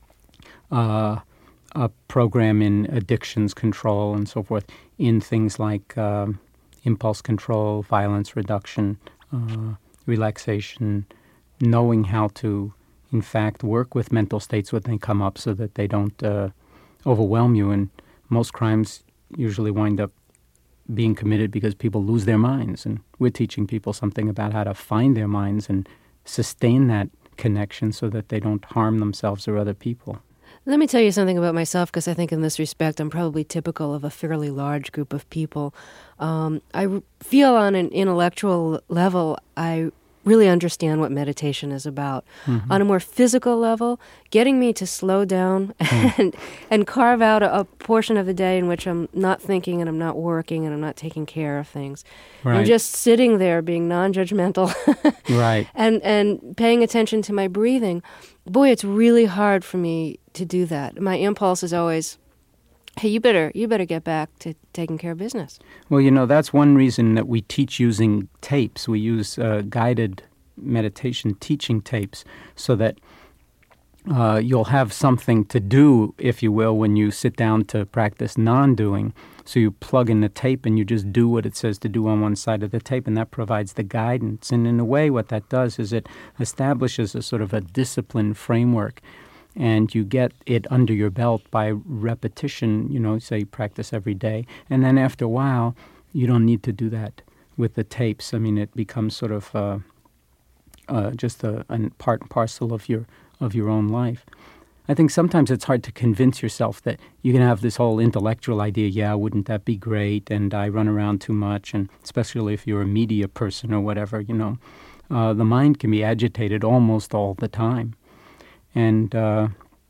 uh, a program in addictions control and so forth in things like um, impulse control, violence reduction, uh, relaxation, knowing how to, in fact, work with mental states when they come up so that they don't uh, overwhelm you. And most crimes usually wind up being committed because people lose their minds. And we're teaching people something about how to find their minds and sustain that connection so that they don't harm themselves or other people. Let me tell you something about myself, because I think in this respect I'm probably typical of a fairly large group of people. Um, I r- feel on an intellectual level I really understand what meditation is about. Mm-hmm. On a more physical level, getting me to slow down mm. and and carve out a, a portion of the day in which I'm not thinking and I'm not working and I'm not taking care of things. Right. I'm just sitting there being non-judgmental right. and, and paying attention to my breathing. Boy, it's really hard for me to do that. My impulse is always, hey, you better you better get back to taking care of business. Well, you know, that's one reason that we teach using tapes. We use uh, guided meditation teaching tapes so that uh, you'll have something to do, if you will, when you sit down to practice non-doing. So you plug in the tape and you just do what it says to do on one side of the tape, and that provides the guidance. And in a way, what that does is it establishes a sort of a discipline framework. And you get it under your belt by repetition, you know, say practice every day. And then after a while, you don't need to do that with the tapes. I mean, it becomes sort of uh, uh, just a, a part and parcel of your of your own life. I think sometimes it's hard to convince yourself that you can have this whole intellectual idea, yeah, wouldn't that be great? And I run around too much, and especially if you're a media person or whatever, you know, uh, the mind can be agitated almost all the time. And uh,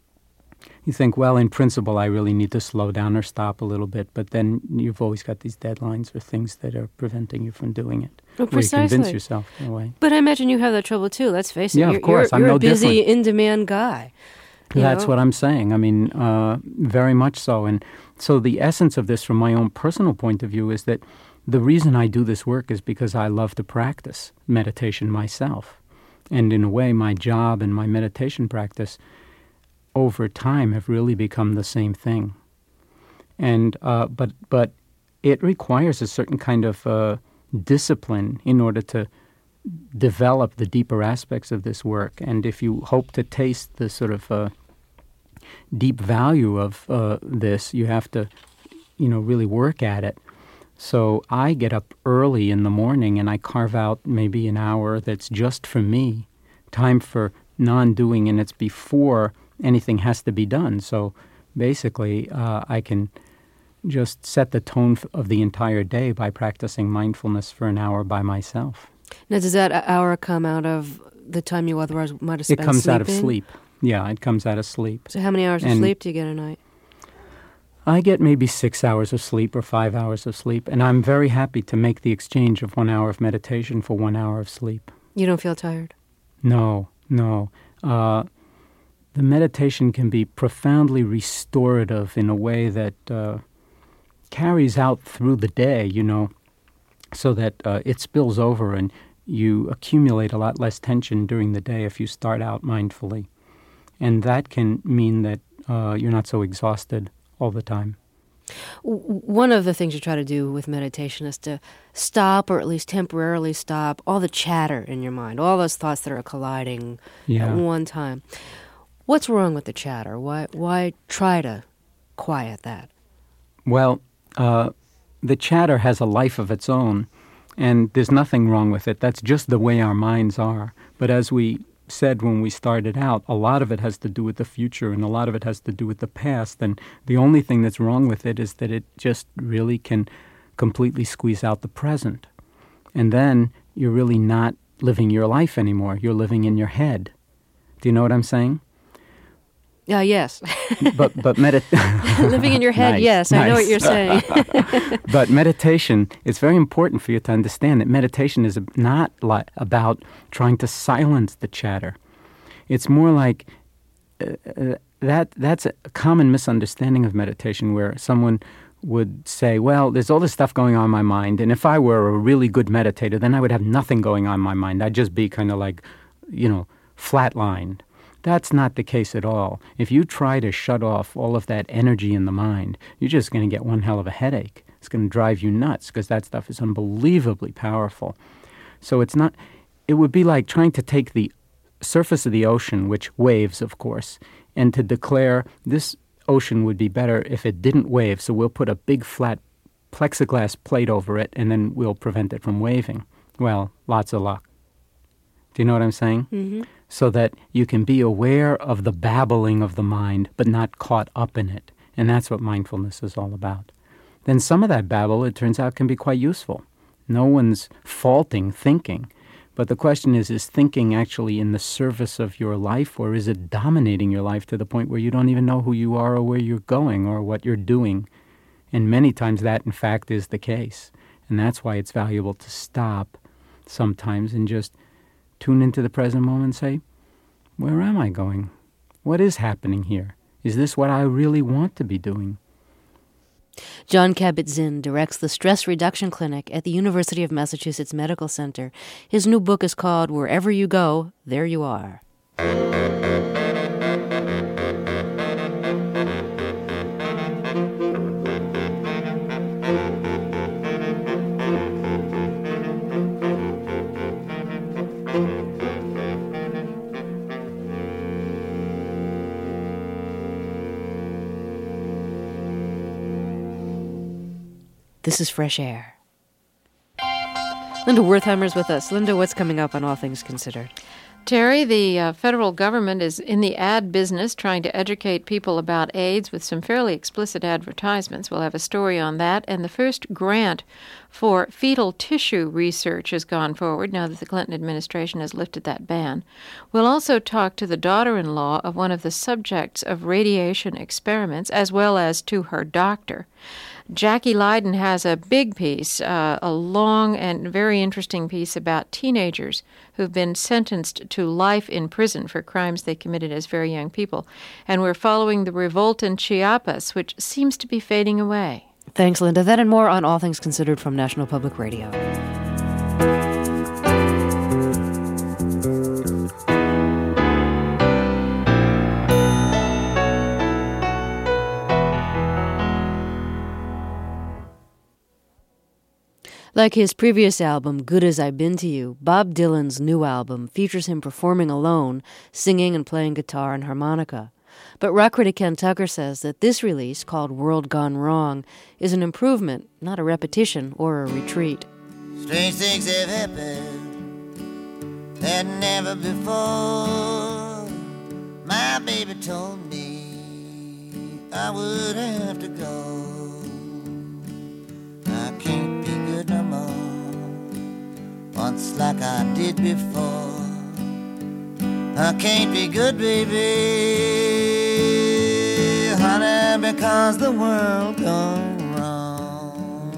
you think, well, in principle, I really need to slow down or stop a little bit. But then you've always got these deadlines or things that are preventing you from doing it. Well, or you precisely. convince yourself in a way. But I imagine you have that trouble, too. Let's face it. Yeah, you're, of course. You're, I'm you're no a busy, different. in-demand guy. That's know? what I'm saying. I mean, uh, very much so. And so the essence of this, from my own personal point of view, is that the reason I do this work is because I love to practice meditation myself. And in a way, my job and my meditation practice over time have really become the same thing. And uh, but but it requires a certain kind of uh, discipline in order to develop the deeper aspects of this work. And if you hope to taste the sort of uh, deep value of uh, this, you have to, you know, really work at it. So I get up early in the morning and I carve out maybe an hour that's just for me, time for non-doing, and it's before anything has to be done. So basically, uh, I can just set the tone f- of the entire day by practicing mindfulness for an hour by myself. Now, does that hour come out of the time you otherwise might have spent It comes sleeping? out of sleep. Yeah, it comes out of sleep. So how many hours of And sleep do you get a night? I get maybe six hours of sleep or five hours of sleep, and I'm very happy to make the exchange of one hour of meditation for one hour of sleep. You don't feel tired? No, no. Uh, the meditation can be profoundly restorative in a way that uh, carries out through the day, you know, so that uh, it spills over and you accumulate a lot less tension during the day if you start out mindfully. And that can mean that uh, you're not so exhausted all the time. One of the things you try to do with meditation is to stop, or at least temporarily stop, all the chatter in your mind, all those thoughts that are colliding yeah. at one time. What's wrong with the chatter? Why why try to quiet that? Well, uh, the chatter has a life of its own, and there's nothing wrong with it. That's just the way our minds are. But as we said when we started out, a lot of it has to do with the future, and a lot of it has to do with the past. And the only thing that's wrong with it is that it just really can completely squeeze out the present. And then you're really not living your life anymore. You're living in your head. Do you know what I'm saying? Uh, yes. but but medit- living in your head, nice, yes, nice. I know what you're saying. But meditation, it's very important for you to understand that meditation is not li- about trying to silence the chatter. It's more like uh, uh, that. That's a common misunderstanding of meditation, where someone would say, well, there's all this stuff going on in my mind, and if I were a really good meditator, then I would have nothing going on in my mind. I'd just be kind of like, you know, flatlined. That's not the case at all. If you try to shut off all of that energy in the mind, you're just going to get one hell of a headache. It's going to drive you nuts because that stuff is unbelievably powerful. So it's not, it would be like trying to take the surface of the ocean, which waves, of course, and to declare this ocean would be better if it didn't wave, so we'll put a big flat plexiglass plate over it and then we'll prevent it from waving. Well, lots of luck. Do you know what I'm saying? Mm-hmm. So that you can be aware of the babbling of the mind, but not caught up in it. And that's what mindfulness is all about. Then some of that babble, it turns out, can be quite useful. No one's faulting thinking. But the question is, is thinking actually in the service of your life, or is it dominating your life to the point where you don't even know who you are or where you're going or what you're doing? And many times that, in fact, is the case. And that's why it's valuable to stop sometimes and just tune into the present moment and say, where am I going? What is happening here? Is this what I really want to be doing? Jon Kabat-Zinn directs the Stress Reduction Clinic at the University of Massachusetts Medical Center. His new book is called Wherever You Go, There You Are. This is Fresh Air. Linda Wertheimer's with us. Linda, what's coming up on All Things Considered? Terry, the uh, federal government is in the ad business trying to educate people about AIDS with some fairly explicit advertisements. We'll have a story on that. And the first grant for fetal tissue research has gone forward now that the Clinton administration has lifted that ban. We'll also talk to the daughter-in-law of one of the subjects of radiation experiments, as well as to her doctor. Jackie Leiden has a big piece, uh, a long and very interesting piece about teenagers who've been sentenced to life in prison for crimes they committed as very young people. And we're following the revolt in Chiapas, which seems to be fading away. Thanks, Linda. That and more on All Things Considered from National Public Radio. Like his previous album, Good As I've Been to You, Bob Dylan's new album features him performing alone, singing and playing guitar and harmonica. But rock critic Ken Tucker says that this release, called World Gone Wrong, is an improvement, not a repetition or a retreat. Strange things have happened that never before. My baby told me I would have to go. I can't be good no more, once like I did before. I can't be good, baby, honey, because the world gone wrong.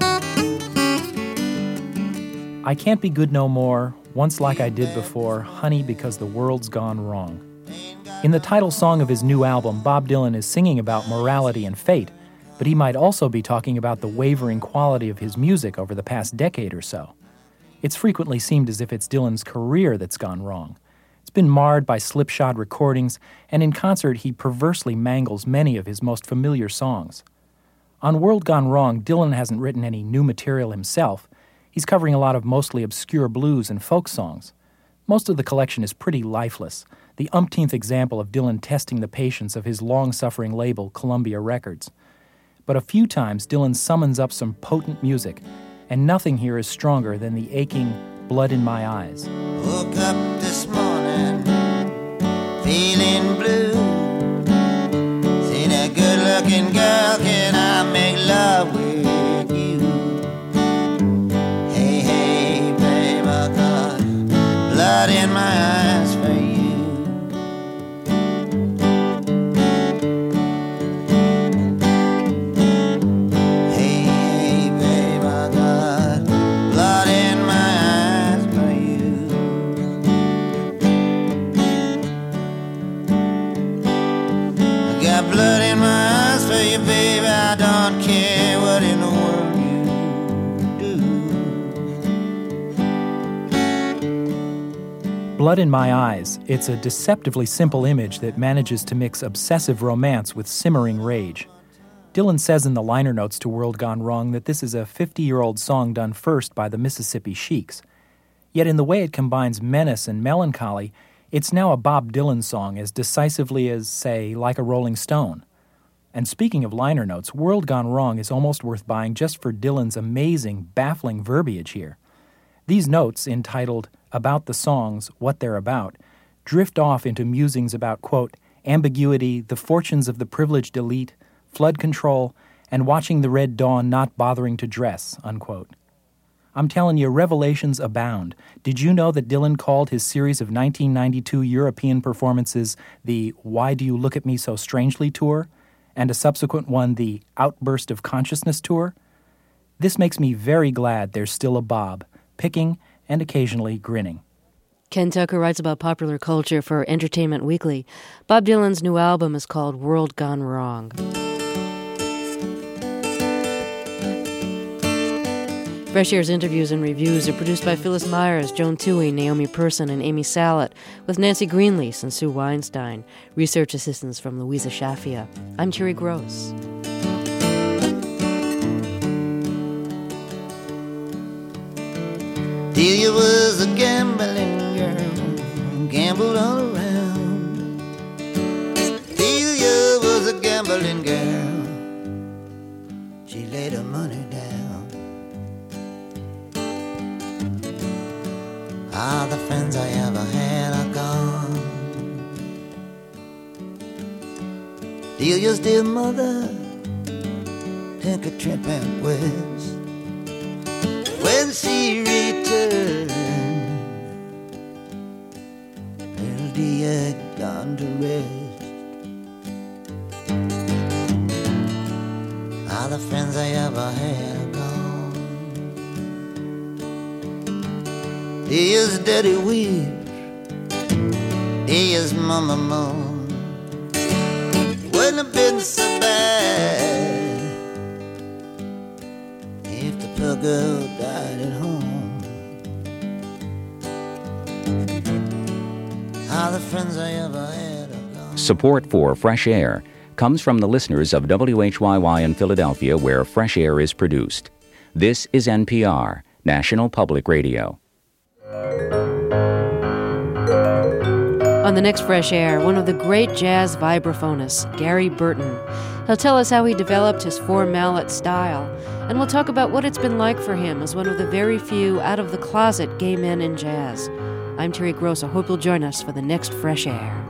I can't be good no more, once like I did before, honey, because the world's gone wrong. In the title song of his new album, Bob Dylan is singing about morality and fate, but he might also be talking about the wavering quality of his music over the past decade or so. It's frequently seemed as if it's Dylan's career that's gone wrong. It's been marred by slipshod recordings, and in concert he perversely mangles many of his most familiar songs. On World Gone Wrong, Dylan hasn't written any new material himself. He's covering a lot of mostly obscure blues and folk songs. Most of the collection is pretty lifeless, the umpteenth example of Dylan testing the patience of his long-suffering label, Columbia Records. But a few times, Dylan summons up some potent music, and nothing here is stronger than the aching blood in my eyes. Woke up this morning, feeling blue. Seen a good-looking girl, can I make love with you? Hey, hey, babe, I got blood in my eyes for you. Hey, hey, babe, I got blood in my eyes for you. I got blood in my eyes for you, baby. I don't care what in the world Blood in My Eyes. It's a deceptively simple image that manages to mix obsessive romance with simmering rage. Dylan says in the liner notes to World Gone Wrong that this is a fifty-year-old song done first by the Mississippi Sheiks. Yet in the way it combines menace and melancholy, it's now a Bob Dylan song as decisively as, say, Like a Rolling Stone. And speaking of liner notes, World Gone Wrong is almost worth buying just for Dylan's amazing, baffling verbiage here. These notes, entitled About the Songs, What They're About, drift off into musings about, quote, ambiguity, the fortunes of the privileged elite, flood control, and watching the red dawn not bothering to dress, unquote. I'm telling you, revelations abound. Did you know that Dylan called his series of nineteen ninety-two European performances the Why Do You Look at Me So Strangely tour, and a subsequent one the Outburst of Consciousness tour? This makes me very glad there's still a Bob, picking and occasionally grinning. Ken Tucker writes about popular culture for Entertainment Weekly. Bob Dylan's new album is called World Gone Wrong. Fresh Air's interviews and reviews are produced by Phyllis Myers, Joan Toohey, Naomi Person, and Amy Salet, with Nancy Greenlease and Sue Weinstein. Research assistance from Louisa Shafia. I'm Terry Gross. Delia was a gambling girl, gambled all around. Delia was a gambling girl, she laid her money down. All the friends I ever had are gone. Delia's dear mother took a trip out west. When she returned, little Delia had gone to rest. All the friends I ever had are gone. Delia's daddy weeps, Delia's mama moans. Wouldn't have been so bad if the poor girl died at home. All the friends I ever had are gone. Support for Fresh Air comes from the listeners of W H Y Y in Philadelphia, where Fresh Air is produced. This is N P R, National Public Radio. On the next Fresh Air, one of the great jazz vibraphonists, Gary Burton. He'll tell us how he developed his four-mallet style, and we'll talk about what it's been like for him as one of the very few out-of-the-closet gay men in jazz. I'm Terry Gross. I hope you'll join us for the next Fresh Air.